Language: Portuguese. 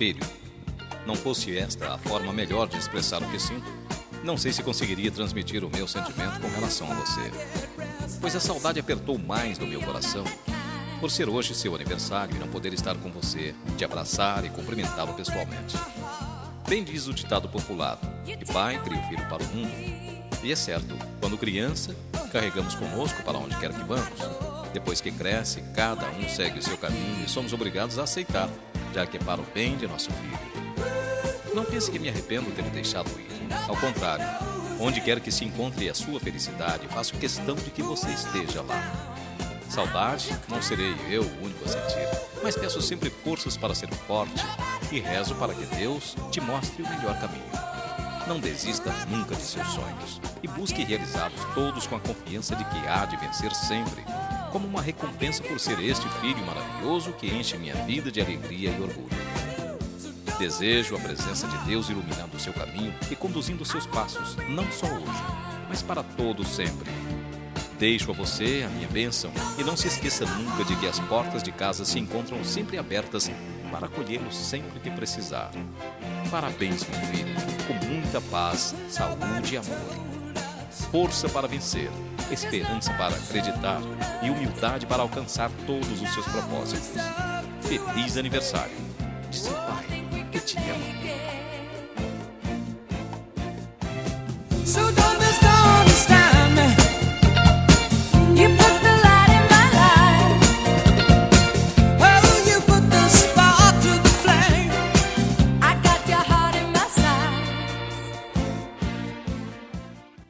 espelho. Não fosse esta a forma melhor de expressar o que sinto, não sei se conseguiria transmitir o meu sentimento com relação a você. Pois a saudade apertou mais no meu coração, por ser hoje seu aniversário e não poder estar com você, te abraçar e cumprimentá-lo pessoalmente. Bem diz o ditado popular, que pai cria o filho para o mundo. E é certo, quando criança, carregamos conosco para onde quer que vamos. Depois que cresce, cada um segue o seu caminho e somos obrigados a aceitar, já que é para o bem de nosso filho. Não pense que me arrependo de ter deixado ir. Ao contrário, onde quer que se encontre a sua felicidade, faço questão de que você esteja lá. Saudade, não serei eu o único a sentir, mas peço sempre forças para ser forte e rezo para que Deus te mostre o melhor caminho. Não desista nunca de seus sonhos e busque realizá-los todos com a confiança de que há de vencer sempre, como uma recompensa por ser este filho maravilhoso que enche minha vida de alegria e orgulho. Desejo a presença de Deus iluminando o seu caminho e conduzindo seus passos, não só hoje, mas para todos sempre. Deixo a você a minha bênção e não se esqueça nunca de que as portas de casa se encontram sempre abertas para acolhê-lo sempre que precisar. Parabéns, meu filho, com muita paz, saúde e amor. Força para vencer, esperança para acreditar e humildade para alcançar todos os seus propósitos. Feliz aniversário de seu pai, que te ama.